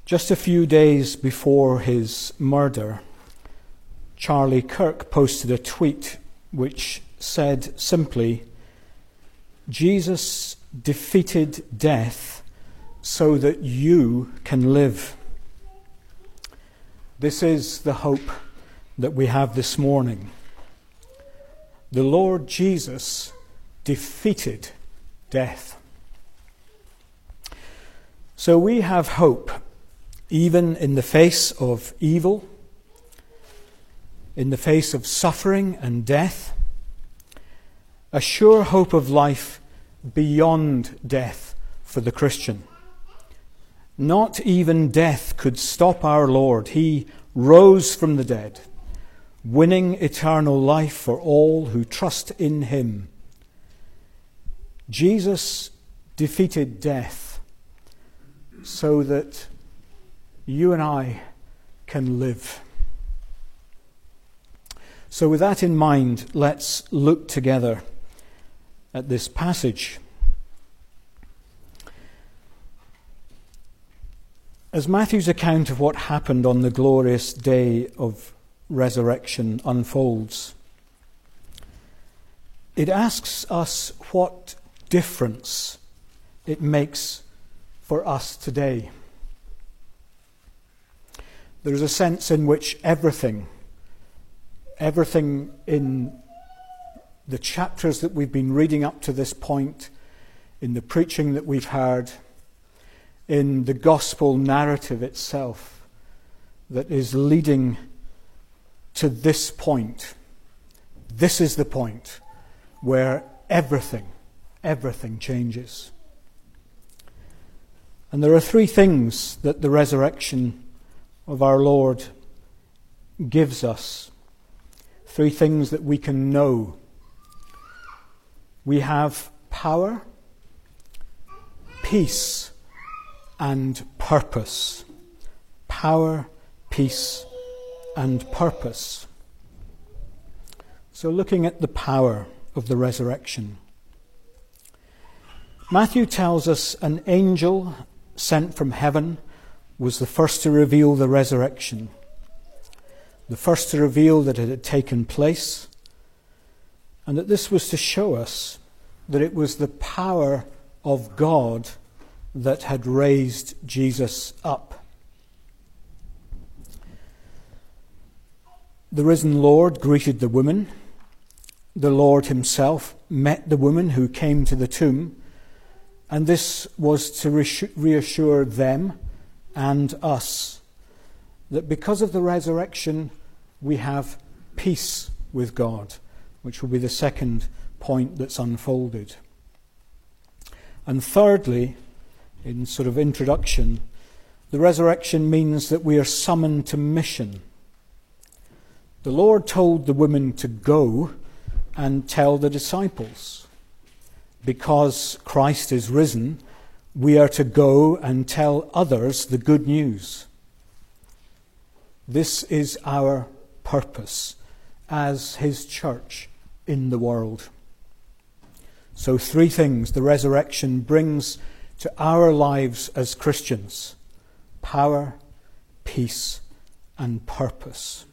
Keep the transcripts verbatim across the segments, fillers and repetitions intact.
Just a few days before his murder, Charlie Kirk posted a tweet which said simply, "Jesus defeated death so that you can live." This is the hope that we have this morning. The Lord Jesus defeated death. So we have hope, even in the face of evil, in the face of suffering and death, a sure hope of life beyond death for the Christian. Not even death could stop our Lord. He rose from the dead, winning eternal life for all who trust in him. Jesus defeated death so that you and I can live. So with that in mind, let's look together at this passage. As Matthew's account of what happened on the glorious day of resurrection unfolds, it asks us what difference it makes for us today. There is a sense in which everything, everything in the chapters that we've been reading up to this point, in the preaching that we've heard, in the gospel narrative itself that is leading to this point. This is the point where everything, everything changes. And there are three things that the resurrection of our Lord gives us. Three things that we can know. We have power, peace, and purpose. Power, peace, and purpose. So looking at the power of the resurrection, Matthew tells us an angel sent from heaven was the first to reveal the resurrection, the first to reveal that it had taken place, and that this was to show us that it was the power of God that had raised Jesus up. The risen Lord greeted the woman. The Lord himself met the woman who came to the tomb, and this was to reassure them and us that because of the resurrection we have peace with God, which will be the second point that's unfolded. And thirdly, in sort of introduction, the resurrection means that we are summoned to mission. The Lord told the women to go and tell the disciples. Because Christ is risen, we are to go and tell others the good news. This is our purpose as his church in the world. So three things the resurrection brings to our lives as Christians: power, peace, and purpose.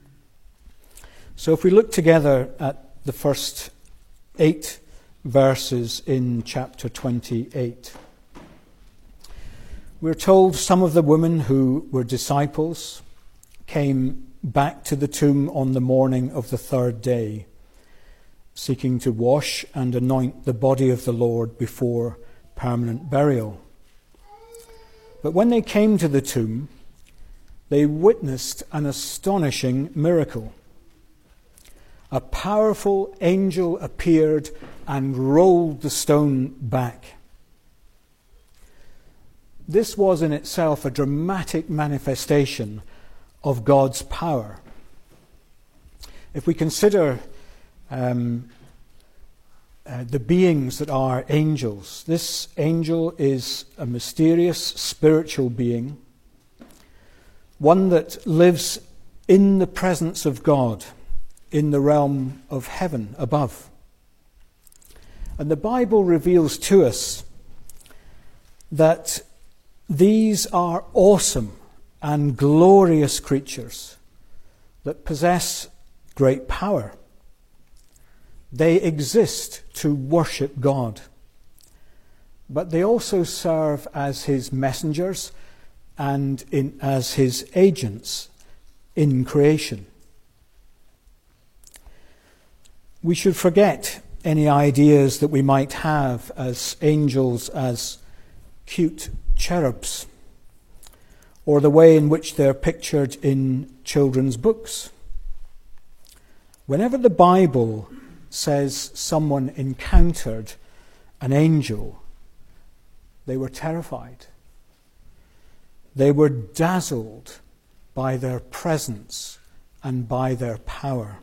So if we look together at the first eight verses in chapter twenty-eight, we're told some of the women who were disciples came back to the tomb on the morning of the third day, seeking to wash and anoint the body of the Lord before permanent burial. But when they came to the tomb, they witnessed an astonishing miracle. A powerful angel appeared and rolled the stone back. This was in itself a dramatic manifestation of God's power. If we consider um, uh, the beings that are angels, this angel is a mysterious spiritual being, one that lives in the presence of God, in the realm of heaven above. And the Bible reveals to us that These are awesome and glorious creatures that possess great power. They exist to worship God, but they also serve as his messengers and in, as his agents in creation. We should forget any ideas that we might have as angels as cute cherubs, or the way in which they're pictured in children's books. Whenever the Bible says someone encountered an angel, they were terrified. They were dazzled by their presence and by their power.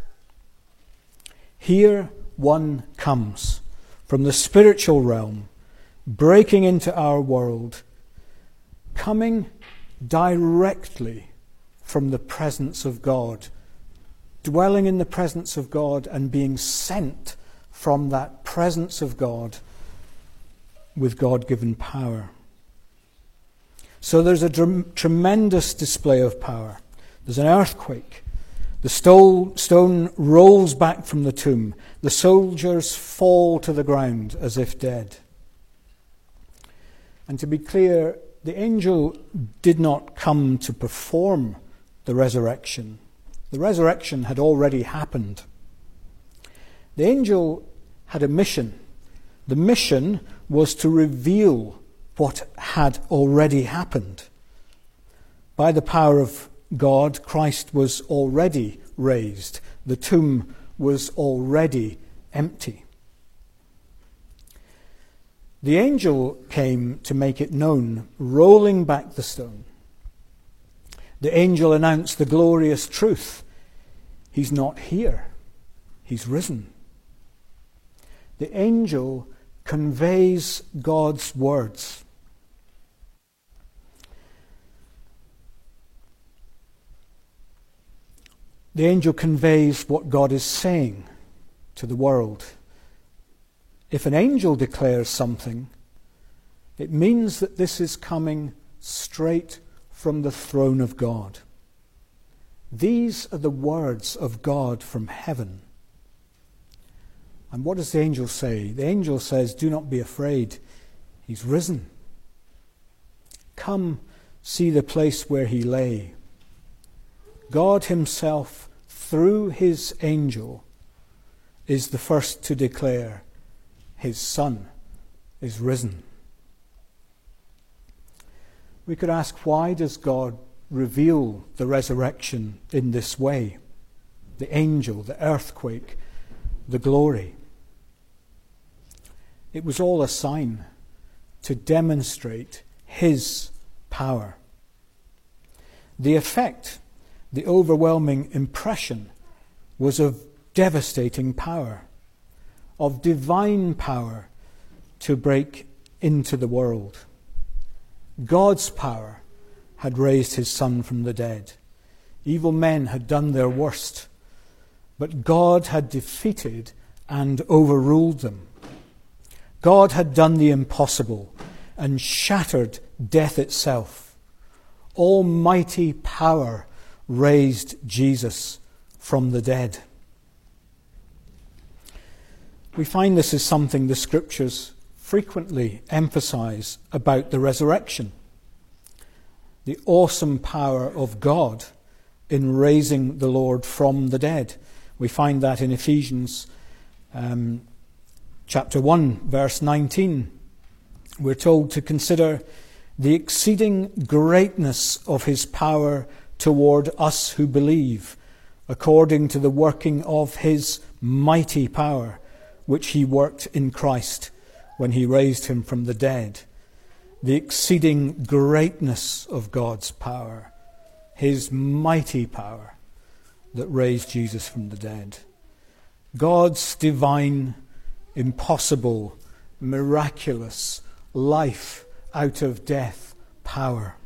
Here one comes from the spiritual realm, breaking into our world, coming directly from the presence of God, dwelling in the presence of God and being sent from that presence of God with God-given power. So there's a dr- tremendous display of power. There's an earthquake. The stone, stone rolls back from the tomb. The soldiers fall to the ground as if dead. And to be clear, the angel did not come to perform the resurrection. The resurrection had already happened. The angel had a mission. The mission was to reveal what had already happened. By the power of God, Christ was already raised. The tomb was already empty. The angel came to make it known, rolling back the stone. The angel announced the glorious truth. He's not here. He's risen. The angel conveys God's words. The angel conveys what God is saying to the world. If an angel declares something, it means that this is coming straight from the throne of God. These are the words of God from heaven. And what does the angel say? The angel says, "Do not be afraid. He's risen. Come see the place where he lay." God himself, through his angel, is the first to declare his Son is risen. We could ask, why does God reveal the resurrection in this way? The angel, the earthquake, the glory. It was all a sign to demonstrate his power. The effect, the overwhelming impression, was of devastating power, of divine power to break into the world. God's power had raised his Son from the dead. Evil men had done their worst, but God had defeated and overruled them. God had done the impossible and shattered death itself. Almighty power raised Jesus from the dead. We find this is something the Scriptures frequently emphasize about the resurrection. The awesome power of God in raising the Lord from the dead. We find that in Ephesians um, chapter one, verse nineteen. We're told to consider the exceeding greatness of his power toward us who believe, according to the working of his mighty power, which he worked in Christ when he raised him from the dead. The exceeding greatness of God's power, his mighty power that raised Jesus from the dead. God's divine, impossible, miraculous life out of death power.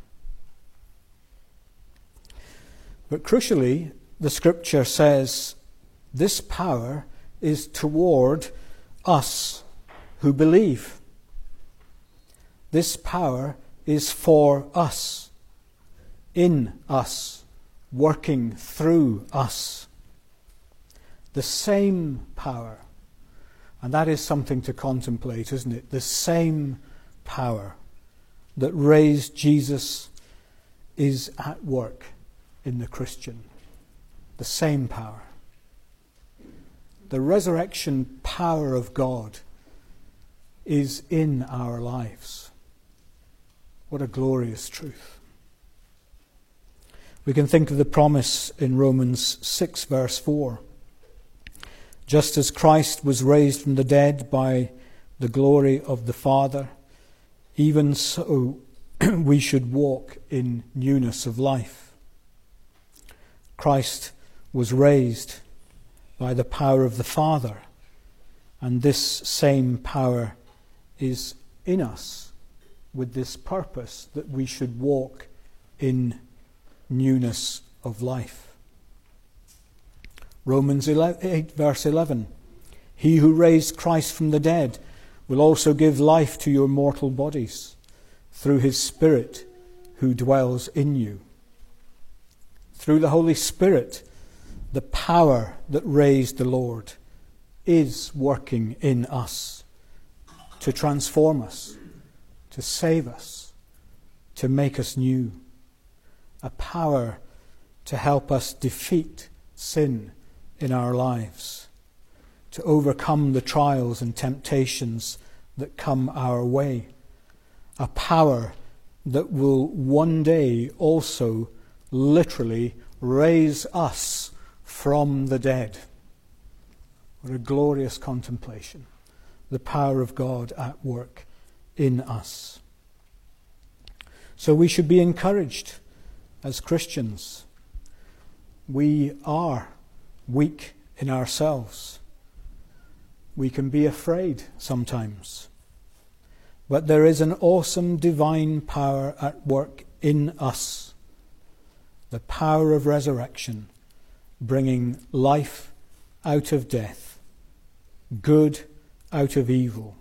But crucially, the Scripture says this power is toward us who believe. This power is for us, in us, working through us. The same power, and that is something to contemplate, isn't it? The same power that raised Jesus is at work in the Christian. The same power. The resurrection power of God is in our lives. What a glorious truth. We can think of the promise in Romans six verse four. Just as Christ was raised from the dead by the glory of the Father, even so we should walk in newness of life. Christ was raised by the power of the Father, and this same power is in us with this purpose that we should walk in newness of life. Romans eight verse eleven. He who raised Christ from the dead will also give life to your mortal bodies through his Spirit who dwells in you. Through the Holy Spirit, the power that raised the Lord is working in us to transform us, to save us, to make us new. A power to help us defeat sin in our lives, to overcome the trials and temptations that come our way. A power that will one day also literally raise us from the dead. What a glorious contemplation. The power of God at work in us. So we should be encouraged as Christians. We are weak in ourselves. We can be afraid sometimes. But there is an awesome divine power at work in us. The power of resurrection, bringing life out of death, good out of evil.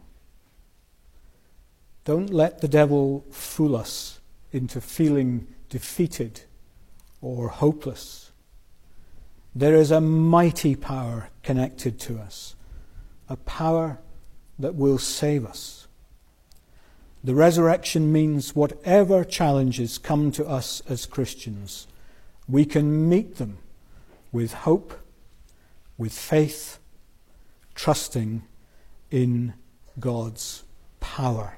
Don't let the devil fool us into feeling defeated or hopeless. There is a mighty power connected to us, a power that will save us. The resurrection means whatever challenges come to us as Christians, we can meet them with hope, with faith, trusting in God's power.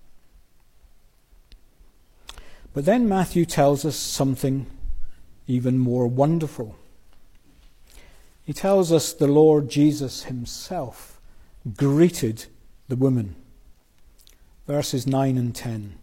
But then Matthew tells us something even more wonderful. He tells us the Lord Jesus himself greeted the woman. Verses nine and ten.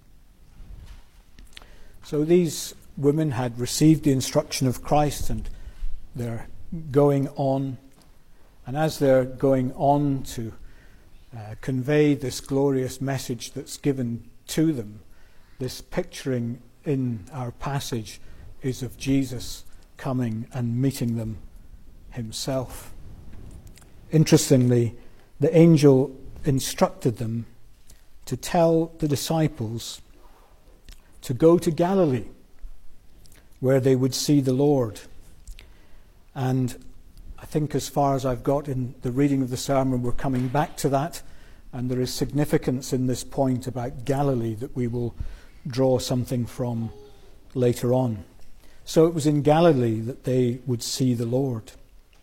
So these women had received the instruction of Christ and they're going on. And as they're going on to uh, convey this glorious message that's given to them, this picturing in our passage is of Jesus coming and meeting them himself. Interestingly, the angel instructed them to tell the disciples to go to Galilee, where they would see the Lord. And I think as far as I've got in the reading of the sermon, we're coming back to that, and there is significance in this point about Galilee that we will draw something from later on. So it was in Galilee that they would see the Lord.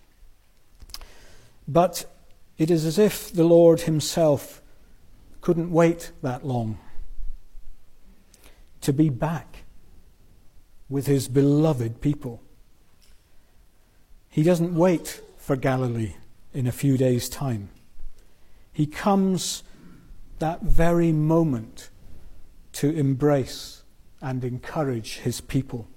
But it is as if the Lord himself couldn't wait that long to be back with his beloved people. He doesn't wait for Galilee in a few days' time. He comes that very moment to embrace and encourage his people.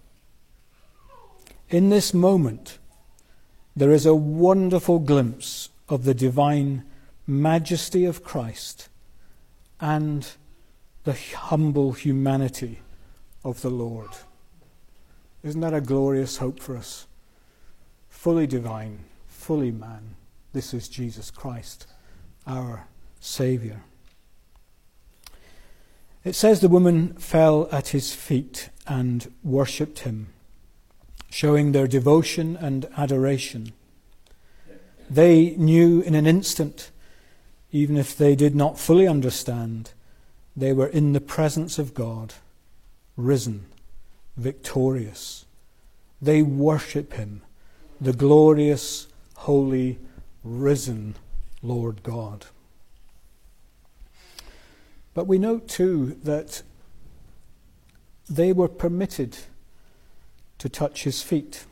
In this moment, there is a wonderful glimpse of the divine majesty of Christ and the humble humanity of the Lord. Isn't that a glorious hope for us? Fully divine, fully man. This is Jesus Christ, our Saviour. It says the woman fell at his feet and worshipped him, showing their devotion and adoration. They knew in an instant, even if they did not fully understand, they were in the presence of God, risen, victorious. They worship him, the glorious, holy, risen Lord God. But we note too that they were permitted to touch his feet,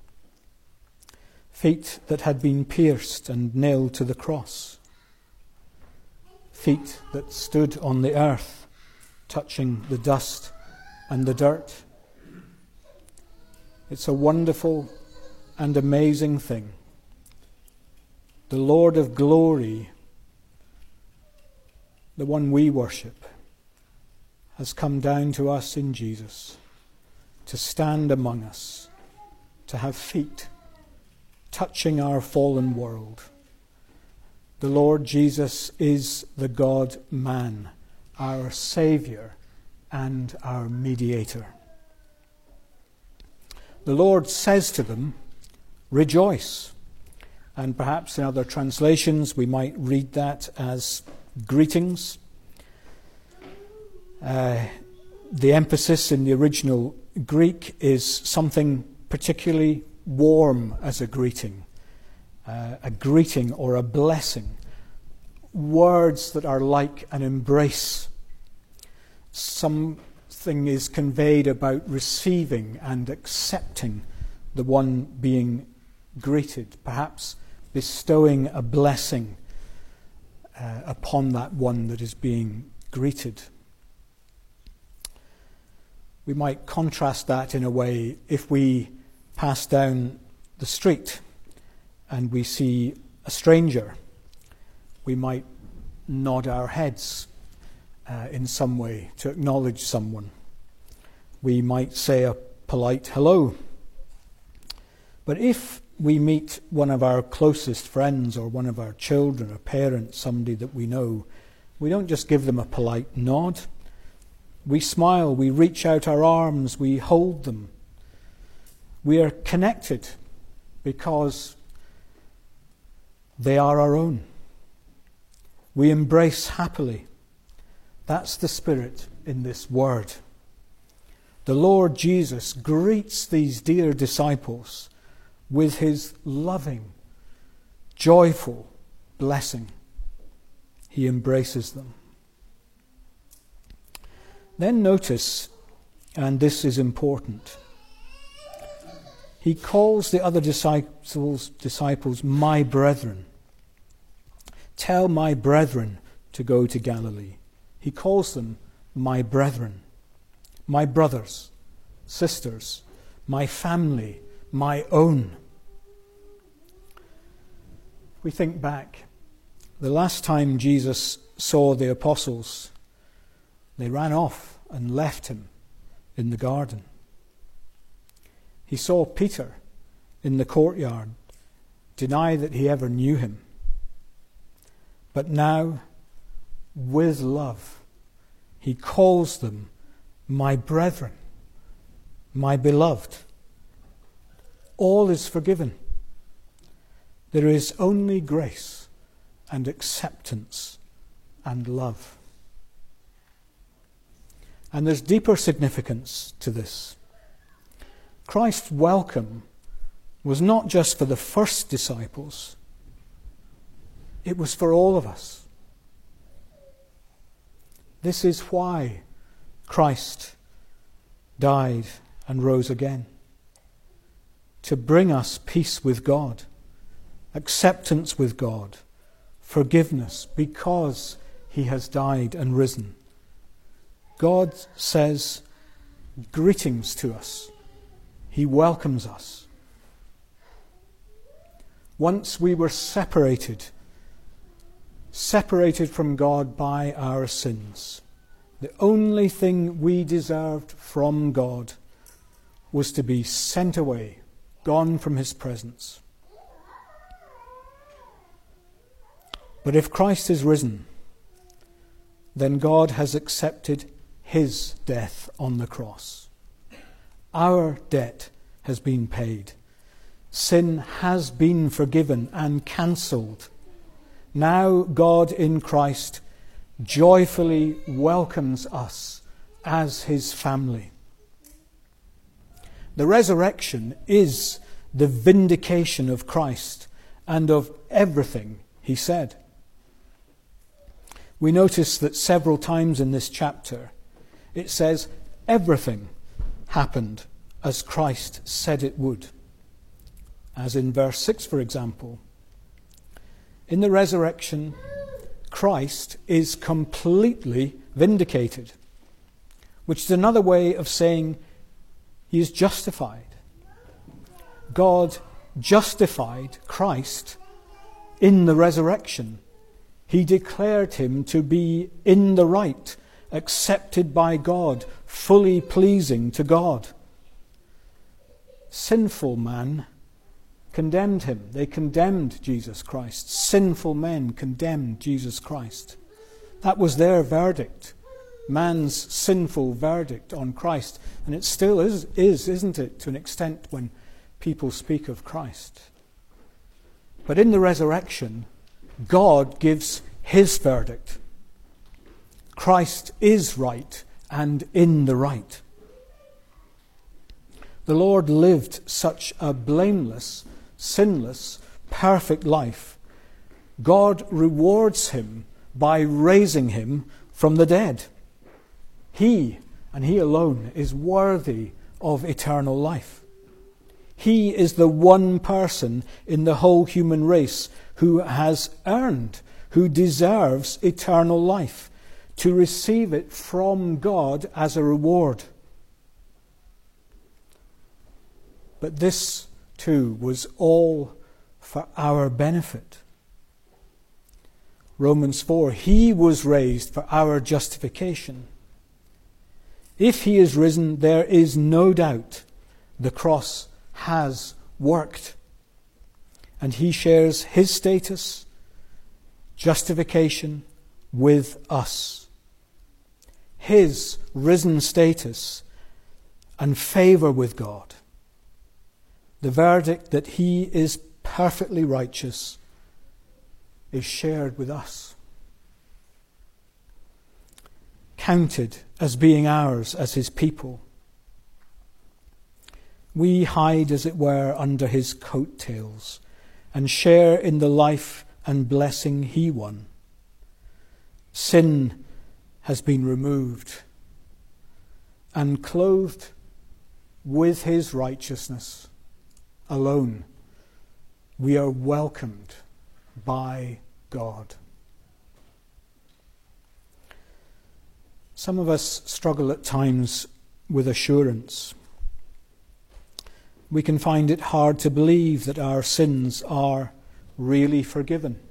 feet that had been pierced and nailed to the cross, feet that stood on the earth, touching the dust and the dirt. It's a wonderful and amazing thing. The Lord of glory, the one we worship, has come down to us in Jesus to stand among us, to have feet touching our fallen world. The Lord Jesus is the God-man, our Saviour and our mediator. The Lord says to them, "Rejoice." And perhaps in other translations we might read that as greetings. Uh, the emphasis in the original Greek is something particularly warm as a greeting, uh, a greeting or a blessing, words that are like an embrace. Something is conveyed about receiving and accepting the one being greeted, perhaps bestowing a blessing uh, upon that one that is being greeted. We might contrast that in a way if we pass down the street and we see a stranger. We might nod our heads uh, in some way to acknowledge someone. We might say a polite hello. But if we meet one of our closest friends or one of our children, a parent, somebody that we know, we don't just give them a polite nod. We smile, we reach out our arms, we hold them. We are connected because they are our own. We embrace happily. That's the spirit in this word. The Lord Jesus greets these dear disciples with his loving, joyful blessing. He embraces them. Then notice, and this is important, he calls the other disciples, disciples my brethren. Tell my brethren to go to Galilee. He calls them my brethren, my brothers, sisters, my family, my own. We think back, the last time Jesus saw the apostles, they ran off and left him in the garden. He saw Peter in the courtyard deny that he ever knew him. But now, with love, he calls them my brethren, my beloved. All is forgiven. There is only grace and acceptance and love. And there's deeper significance to this. Christ's welcome was not just for the first disciples, it was for all of us. This is why Christ died and rose again. To bring us peace with God, acceptance with God, forgiveness, because he has died and risen. God says greetings to us. He welcomes us. Once we were separated, separated from God by our sins. The only thing we deserved from God was to be sent away, gone from his presence. But if Christ is risen, then God has accepted his death on the cross. Our debt has been paid. Sin has been forgiven and cancelled. Now God in Christ joyfully welcomes us as his family. The resurrection is the vindication of Christ and of everything he said. We notice that several times in this chapter it says everything happened as Christ said it would. As in verse six, for example. In the resurrection, Christ is completely vindicated, which is another way of saying he is justified. God justified Christ in the resurrection. He declared him to be in the right, accepted by God, fully pleasing to God. Sinful man condemned him. They condemned Jesus Christ. Sinful men condemned Jesus Christ. That was their verdict. Man's sinful verdict on Christ. And it still is, is, isn't it, to an extent when people speak of Christ. But in the resurrection, God gives his verdict. Christ is right and in the right. The Lord lived such a blameless, sinless, perfect life. God rewards him by raising him from the dead. He, and he alone, is worthy of eternal life. He is the one person in the whole human race who has earned, who deserves eternal life, to receive it from God as a reward. But this, too, was all for our benefit. Romans four, he was raised for our justification. If he is risen, there is no doubt the cross has worked. And he shares his status, justification, with us. His risen status and favour with God. The verdict that he is perfectly righteous is shared with us. Counted as being ours as his people. We hide, as it were, under his coattails and share in the life and blessing he won. Sin has been removed and clothed with his righteousness alone. We are welcomed by God. Some of us struggle at times with assurance. We can find it hard to believe that our sins are really forgiven.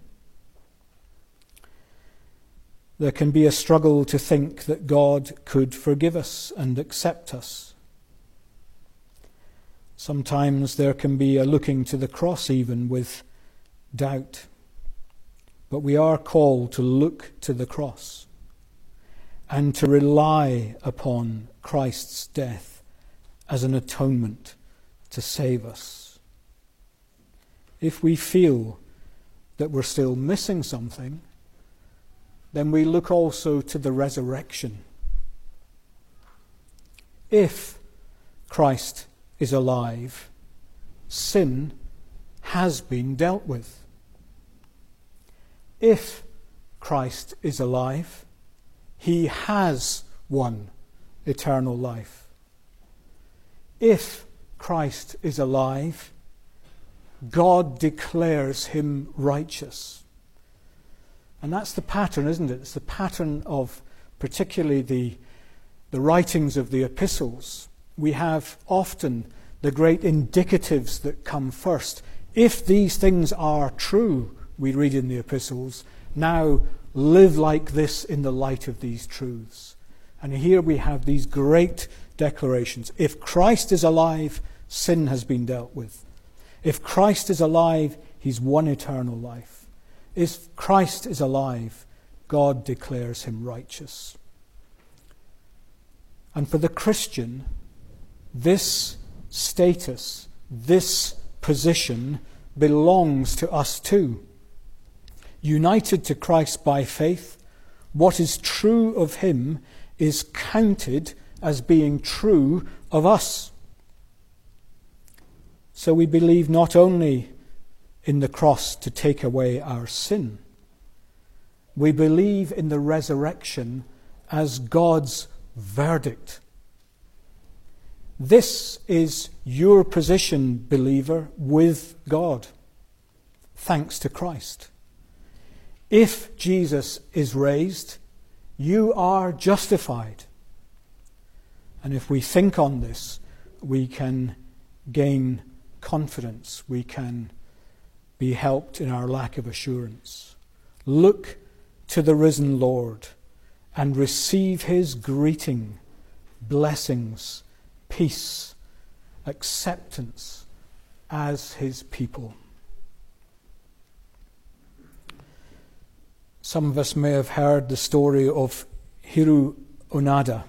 There can be a struggle to think that God could forgive us and accept us. Sometimes there can be a looking to the cross even with doubt. But we are called to look to the cross and to rely upon Christ's death as an atonement to save us. If we feel that we're still missing something, then we look also to the resurrection. If Christ is alive, sin has been dealt with. If Christ is alive, he has won eternal life. If Christ is alive, God declares him righteous. And that's the pattern, isn't it? It's the pattern of particularly the, the writings of the epistles. We have often the great indicatives that come first. If these things are true, we read in the epistles, now live like this in the light of these truths. And here we have these great declarations. If Christ is alive, sin has been dealt with. If Christ is alive, he's won eternal life. If Christ is alive, God declares him righteous. And for the Christian, this status, this position belongs to us too. United to Christ by faith, what is true of him is counted as being true of us. So we believe not only in the cross to take away our sin, we believe in the resurrection as God's verdict. This is your position, believer, with God, thanks to Christ. If Jesus is raised, you are justified. And if we think on this, we can gain confidence. We can be helped in our lack of assurance. Look to the risen Lord and receive his greeting, blessings, peace, acceptance as his people. Some of us may have heard the story of Hiroo Onoda.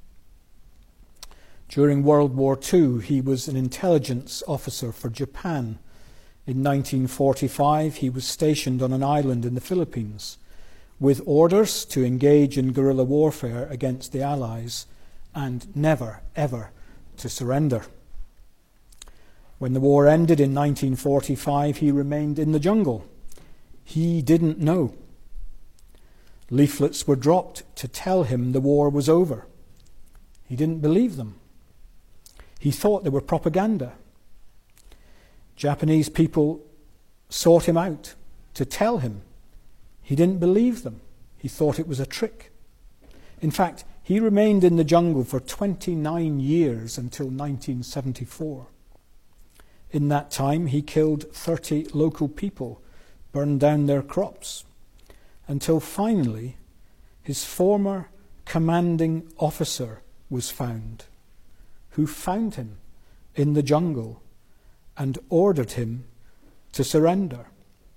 During World War Two, he was an intelligence officer for Japan. In nineteen forty-five, he was stationed on an island in the Philippines with orders to engage in guerrilla warfare against the Allies and never, ever to surrender. When the war ended in nineteen forty-five, he remained in the jungle. He didn't know. Leaflets were dropped to tell him the war was over. He didn't believe them. He thought they were propaganda. Japanese people sought him out to tell him. He didn't believe them. He thought it was a trick. In fact, he remained in the jungle for twenty-nine years until nineteen seventy-four. In that time, he killed thirty local people, burned down their crops, until finally his former commanding officer was found, who found him in the jungle and ordered him to surrender.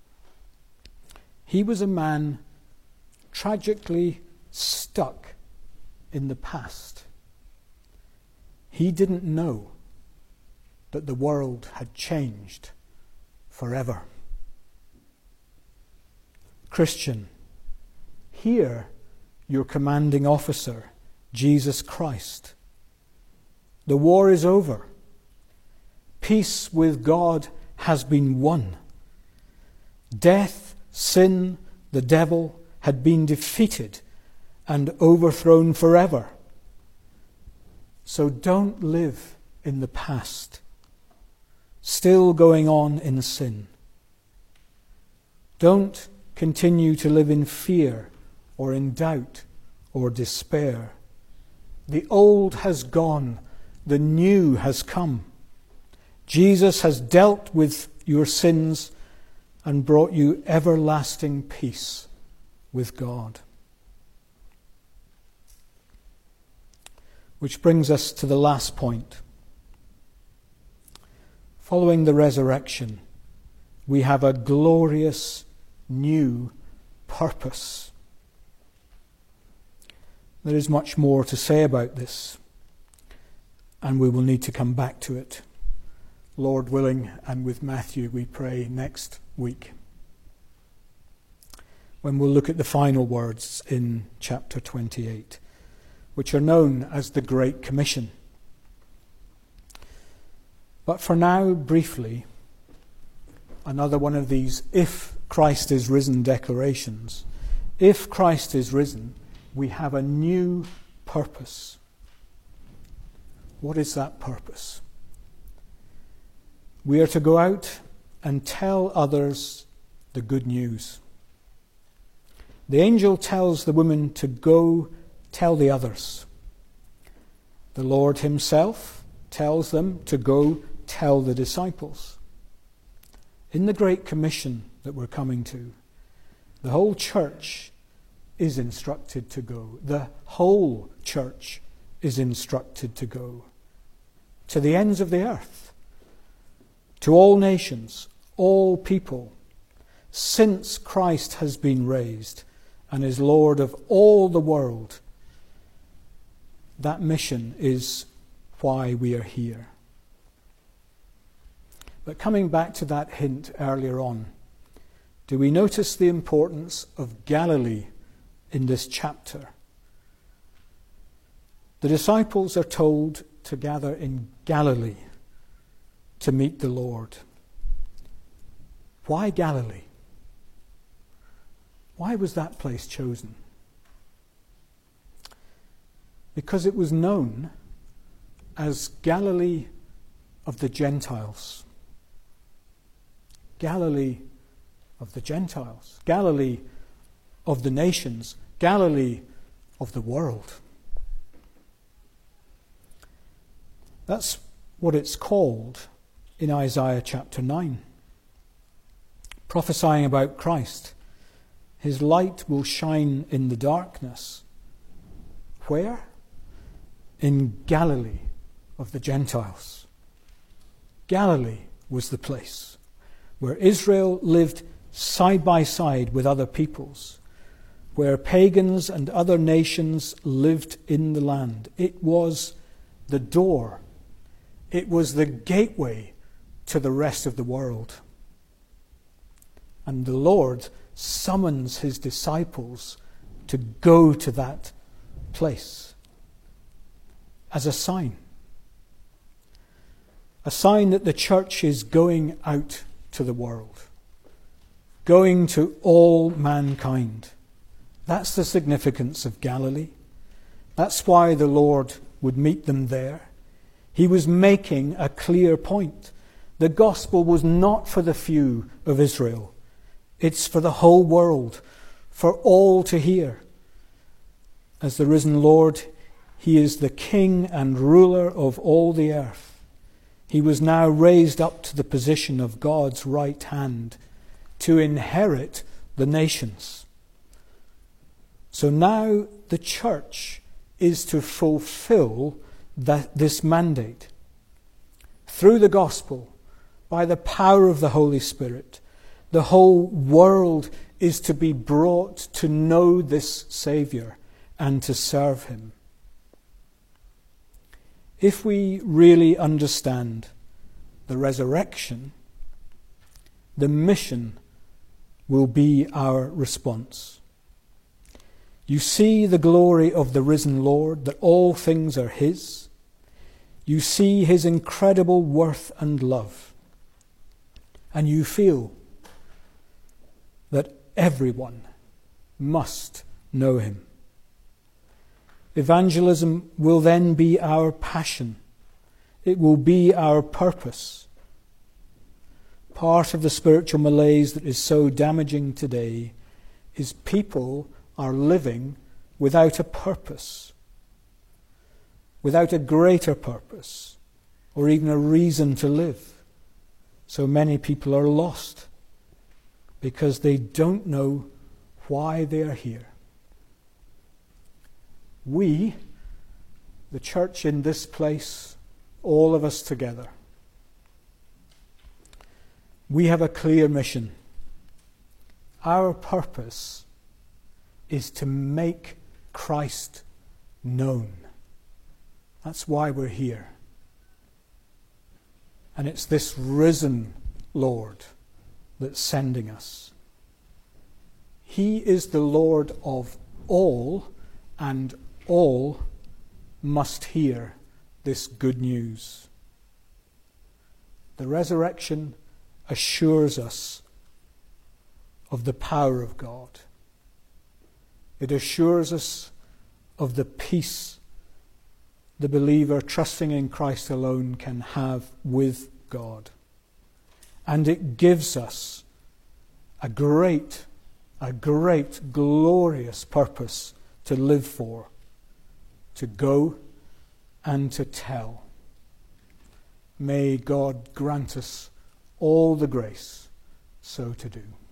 He was a man tragically stuck in the past. He didn't know that the world had changed forever. Christian, hear your commanding officer, Jesus Christ. The war is over. Peace with God has been won. Death, sin, the devil had been defeated and overthrown forever. So don't live in the past, still going on in sin. Don't continue to live in fear or in doubt or despair. The old has gone, the new has come. Jesus has dealt with your sins and brought you everlasting peace with God. Which brings us to the last point. Following the resurrection, we have a glorious new purpose. There is much more to say about this, and we will need to come back to it, Lord willing, and with Matthew we pray next week, when we'll look at the final words in chapter twenty-eight, which are known as the Great Commission. But for now, briefly, another one of these if Christ is risen declarations. If Christ is risen, we have a new purpose. What is that purpose? We are to go out and tell others the good news. The angel tells the woman to go tell the others. The Lord himself tells them to go tell the disciples. In the Great Commission that we're coming to, the whole church is instructed to go. The whole church is instructed to go to the ends of the earth, to all nations, all people, since Christ has been raised and is Lord of all the world. that mission is why we are here. But coming back to that hint earlier on, do we notice the importance of Galilee in this chapter? The disciples are told to gather in Galilee to meet the Lord. Why Galilee? Why was that place chosen? Because it was known as Galilee of the Gentiles. Galilee of the Gentiles. Galilee of the nations. Galilee of the world. That's what it's called in Isaiah chapter nine. Prophesying about Christ. His light will shine in the darkness. Where? In Galilee of the Gentiles. Galilee was the place where Israel lived side by side with other peoples, where pagans and other nations lived in the land. It was the door. It was the gateway to the rest of the world. And the Lord summons his disciples to go to that place as a sign. A sign that the church is going out to the world, going to all mankind. That's the significance of Galilee. That's why the Lord would meet them there. He was making a clear point. The gospel was not for the few of Israel. It's for the whole world, for all to hear. As the risen Lord, he is the King and ruler of all the earth. He was now raised up to the position of God's right hand to inherit the nations. So now the church is to fulfill that, this mandate. Through the gospel, by the power of the Holy Spirit, the whole world is to be brought to know this Saviour and to serve him. If we really understand the resurrection, the mission will be our response. You see the glory of the risen Lord, that all things are his. You see his incredible worth and love. And you feel that everyone must know him. Evangelism will then be our passion. It will be our purpose. Part of the spiritual malaise that is so damaging today is people are living without a purpose, without a greater purpose, or even a reason to live. So many people are lost because they don't know why they are here. We, the church in this place, all of us together, we have a clear mission. Our purpose is to make Christ known. That's why we're here. And it's this risen Lord that's sending us. He is the Lord of all, and all must hear this good news. The resurrection assures us of the power of God. It assures us of the peace the believer trusting in Christ alone can have with God. And it gives us a great, a great, glorious purpose to live for, to go and to tell. May God grant us all the grace so to do.